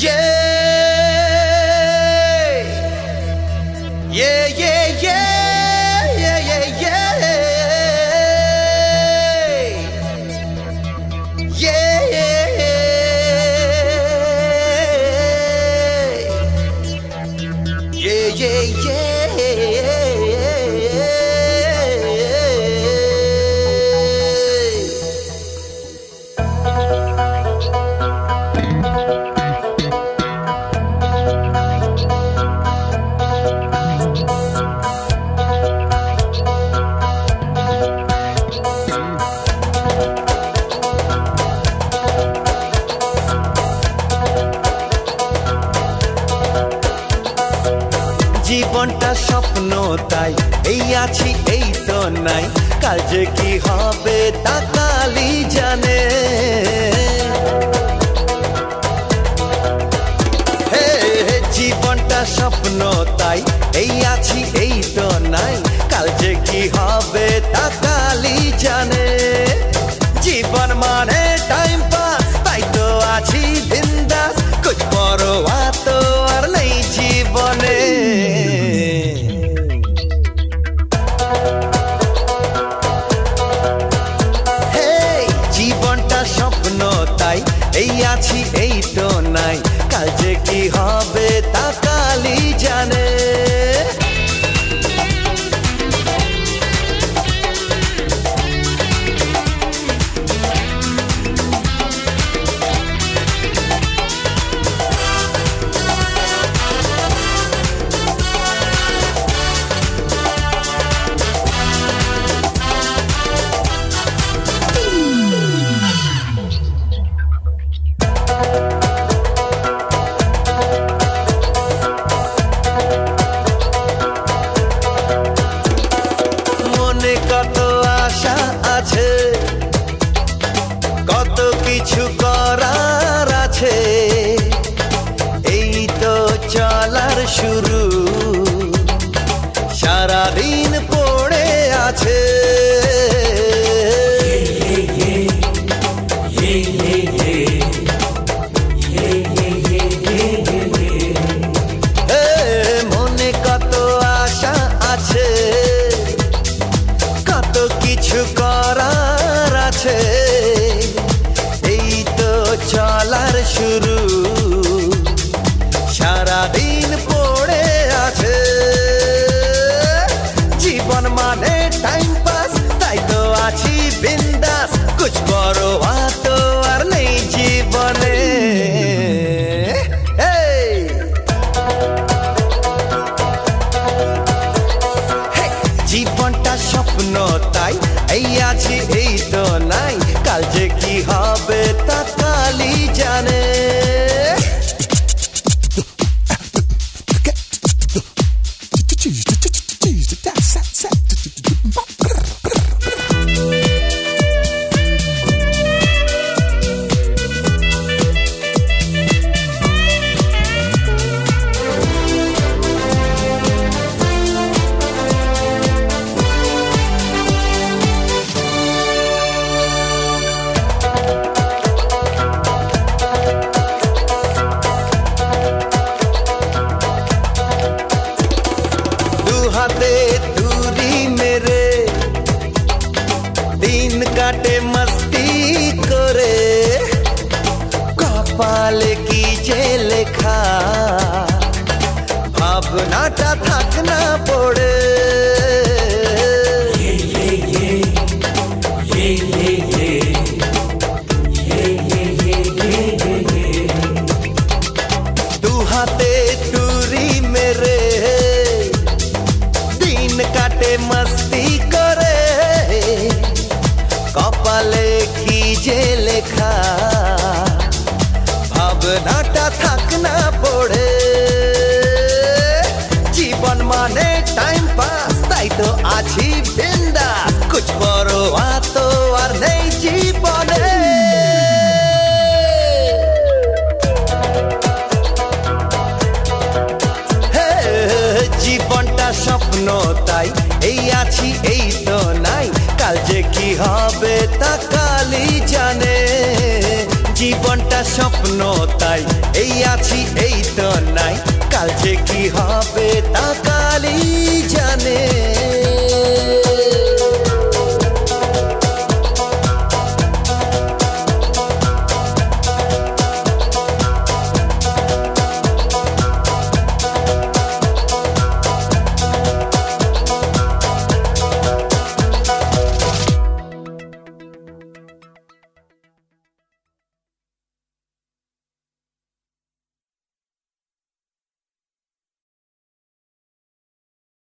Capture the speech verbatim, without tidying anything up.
Yeah, yeah, yeah, yeah, yeah, yeah. Yeah, yeah, yeah, yeah, yeah. জীবনটা স্বপ্ন তাই এই আছি এই তো নাই কাল যে কি হবে তা কালই জানে হে জীবনটা স্বপ্ন তাই এই আছি এই তো নাই কাল যে কি হবে তা কালই জানে জীবন মানে টাইম পাস তাই তো আছি বিন্দাস কুছ পরোয়া তো আর নেই জীবনে এই আছি এই তো নাই কাল যে কি হবে তা কালই জানে কত আশা আছে কত কিছু করার আছে এই তো চলার শুরু সারাদিন পড়ে আছে মনে কত আশা আছে কিছু করার আছে এই তো চলার শুরু সারাদিন পড়ে আছে জীবন মানে টাইম পাস তাই তো আছি বিন্দাস কুছ পরোয়া তো আর নেই জীবনে জীবনটা স্বপ্ন তাই এই আছি এই তো নাই কাল যে কি হবে তা কালই জানে হাতে তুরি মেরে দিন কাটে মস্তি করে কপালে কি যে লেখা ভাবনাটা থাক না পড়ে দু হাতে তুরি মেরে কাটে মস্তি করে কপালে কি যে লেখা ভাবনাটা থাক না পড়ে জীবন মানে টাইম পাস তাই তো আছি বিন্দাস কুছ পরোয়া তো আর নেই জীবনে জীবনটা স্বপ্ন তাই এই আছি এই তো নাই কাল যে কি হবে তা কালই জানে জীবনটা স্বপ্ন তাই এই আছি এই তো নাই, কাল যে কি হবে তা কালই